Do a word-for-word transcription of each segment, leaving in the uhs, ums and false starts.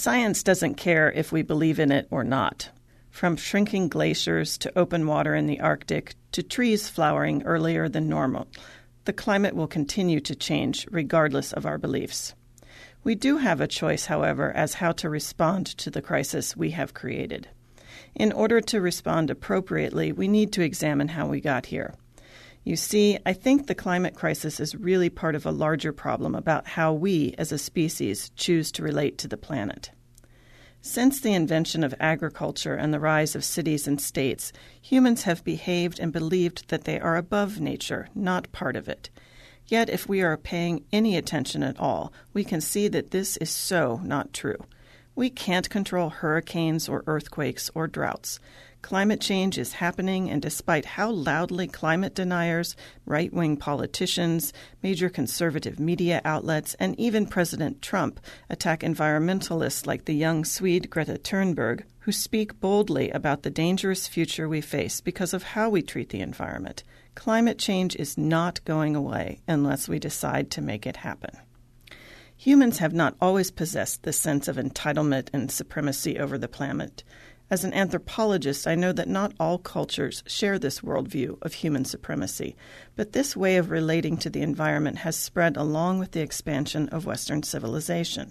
Science doesn't care if we believe in it or not. From shrinking glaciers to open water in the Arctic to trees flowering earlier than normal, the climate will continue to change regardless of our beliefs. We do have a choice, however, as how to respond to the crisis we have created. In order to respond appropriately, we need to examine how we got here. You see, I think the climate crisis is really part of a larger problem about how we, as a species, choose to relate to the planet. Since the invention of agriculture and the rise of cities and states, humans have behaved and believed that they are above nature, not part of it. Yet, if we are paying any attention at all, we can see that this is so not true. We can't control hurricanes or earthquakes or droughts. Climate change is happening, and despite how loudly climate deniers, right-wing politicians, major conservative media outlets, and even President Trump attack environmentalists like the young Swede Greta Thunberg, who speak boldly about the dangerous future we face because of how we treat the environment, climate change is not going away unless we decide to make it happen. Humans have not always possessed this sense of entitlement and supremacy over the planet. As an anthropologist, I know that not all cultures share this worldview of human supremacy, but this way of relating to the environment has spread along with the expansion of Western civilization.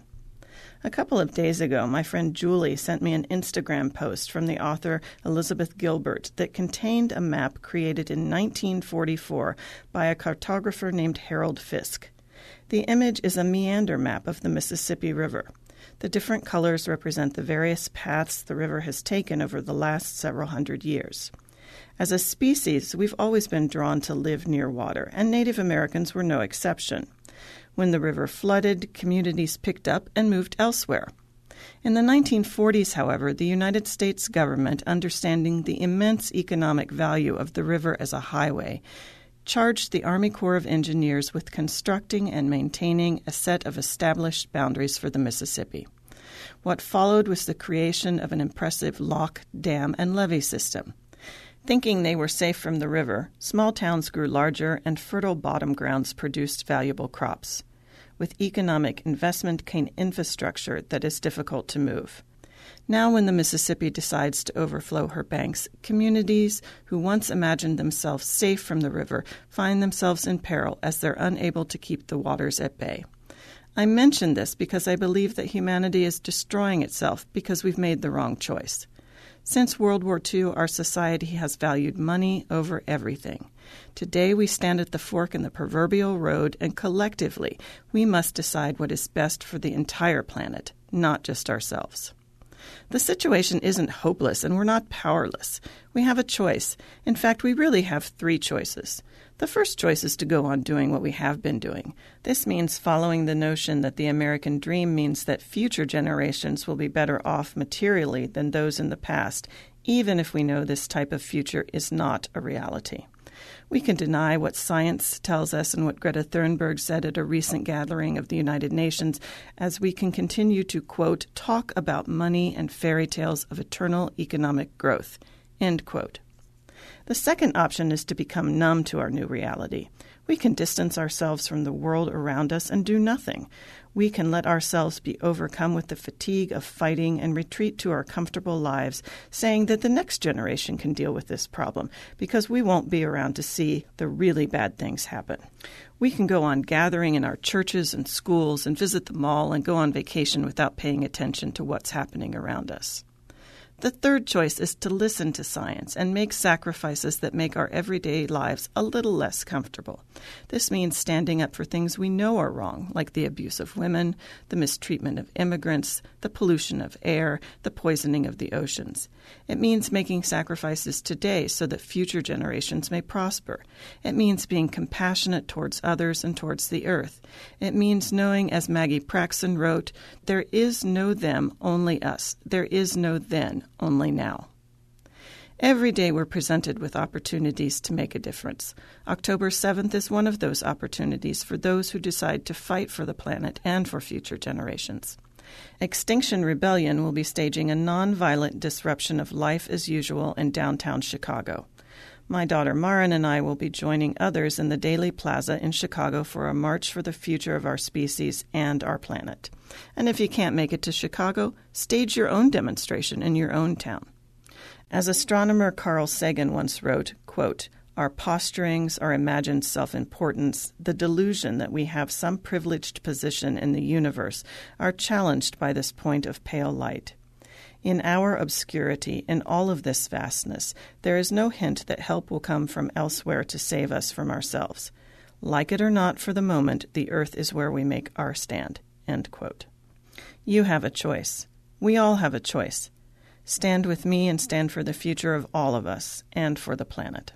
A couple of days ago, my friend Julie sent me an Instagram post from the author Elizabeth Gilbert that contained a map created in nineteen forty-four by a cartographer named Harold Fiske. The image is a meander map of the Mississippi River. The different colors represent the various paths the river has taken over the last several hundred years. As a species, we've always been drawn to live near water, and Native Americans were no exception. When the river flooded, communities picked up and moved elsewhere. In the nineteen forties, however, the United States government, understanding the immense economic value of the river as a highway, charged the Army Corps of Engineers with constructing and maintaining a set of established boundaries for the Mississippi. What followed was the creation of an impressive lock, dam, and levee system. Thinking they were safe from the river, small towns grew larger and fertile bottom grounds produced valuable crops. With economic investment came infrastructure that is difficult to move. Now when the Mississippi decides to overflow her banks, communities who once imagined themselves safe from the river find themselves in peril as they're unable to keep the waters at bay. I mention this because I believe that humanity is destroying itself because we've made the wrong choice. Since World War Two, our society has valued money over everything. Today we stand at the fork in the proverbial road, and collectively we must decide what is best for the entire planet, not just ourselves. The situation isn't hopeless, and we're not powerless. We have a choice. In fact, we really have three choices. The first choice is to go on doing what we have been doing. This means following the notion that the American dream means that future generations will be better off materially than those in the past, even if we know this type of future is not a reality. We can deny what science tells us and what Greta Thunberg said at a recent gathering of the United Nations, as we can continue to, quote, talk about money and fairy tales of eternal economic growth, end quote. The second option is to become numb to our new reality. We can distance ourselves from the world around us and do nothing. We can let ourselves be overcome with the fatigue of fighting and retreat to our comfortable lives, saying that the next generation can deal with this problem because we won't be around to see the really bad things happen. We can go on gathering in our churches and schools and visit the mall and go on vacation without paying attention to what's happening around us. The third choice is to listen to science and make sacrifices that make our everyday lives a little less comfortable. This means standing up for things we know are wrong, like the abuse of women, the mistreatment of immigrants, the pollution of air, the poisoning of the oceans. It means making sacrifices today so that future generations may prosper. It means being compassionate towards others and towards the earth. It means knowing, as Maggie Praxton wrote, there is no them, only us. There is no then, only now. Every day we're presented with opportunities to make a difference. October seventh is one of those opportunities for those who decide to fight for the planet and for future generations. Extinction Rebellion will be staging a nonviolent disruption of life as usual in downtown Chicago. My daughter Marin and I will be joining others in the Daley Plaza in Chicago for a march for the future of our species and our planet. And if you can't make it to Chicago, stage your own demonstration in your own town. As astronomer Carl Sagan once wrote, quote, "Our posturings, our imagined self-importance, the delusion that we have some privileged position in the universe are challenged by this point of pale light. In our obscurity, in all of this vastness, there is no hint that help will come from elsewhere to save us from ourselves. Like it or not, for the moment, the earth is where we make our stand." End quote. You have a choice. We all have a choice. Stand with me and stand for the future of all of us and for the planet.